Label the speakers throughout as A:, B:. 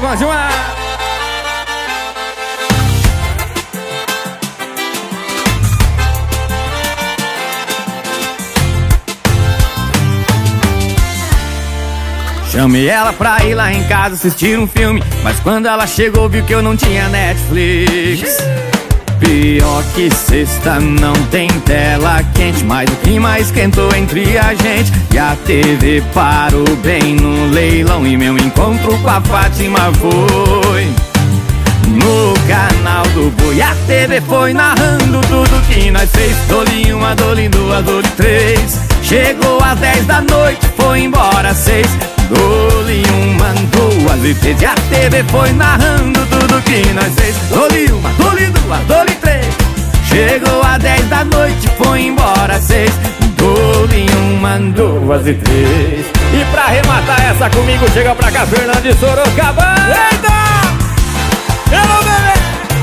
A: bom demais. Chamei ela pra ir lá em casa assistir um filme, mas quando ela chegou viu que eu não tinha Netflix. Pior que sexta não tem tela quente, mas o clima esquentou entre a gente e a TV parou bem no leilão e meu encontro com a Fátima foi no canal do Boi. A TV foi narrando tudo que nós fez. Dole uma, dole duas, dole três. Chegou às 10 da noite, foi embora às 6. Dole uma, duas e três. E a TV foi narrando tudo que nós fez. Dole uma, dole duas, dole três. Chegou às 10 da noite, foi embora às 6. Dole uma, duas e três. E pra arrematar essa comigo, chega pra cá Fernando de Sorocaba. Eita! Hello, bebê!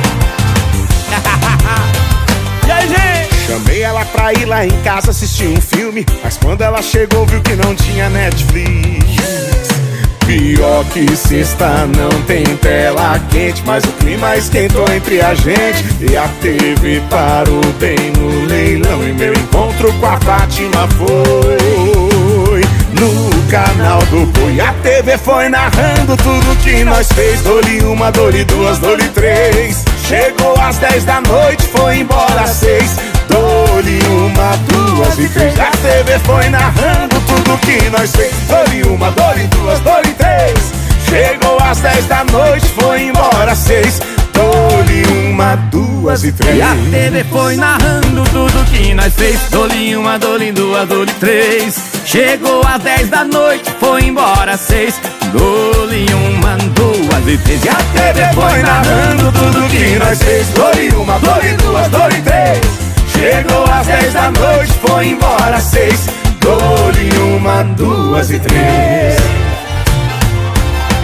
A: E aí, gente?
B: Chamei ela pra ir lá em casa assistir um filme, mas quando ela chegou viu que não tinha Netflix. Pior que sexta não tem tela quente, mas o clima esquentou entre a gente e a TV parou bem no leilão e meu encontro com a Fátima foi no canal do Boi. A TV foi narrando tudo que nós fez. Dole uma, dole duas, dole três. Chegou às 10 da noite, foi embora às 6. Dole uma, duas e três. A TV foi narrando tudo que nós fez. Dole uma, dole duas, dole três. Chegou às 10 da noite, foi embora às 6. Dole uma, duas e três.
A: E a TV foi narrando tudo que nós fez. Dole uma, dole duas, dole três. Chegou às 10 da noite, foi embora às 6. Dole uma, duas e três. E a TV foi narrando tudo que nós fez. Dole uma, dole duas, dole três. Chegou às 10 da noite, foi embora às 6. Dole uma, duas e três.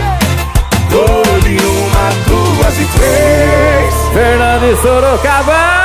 A: Dole uma, duas e três.
C: Fernando de Sorocaba.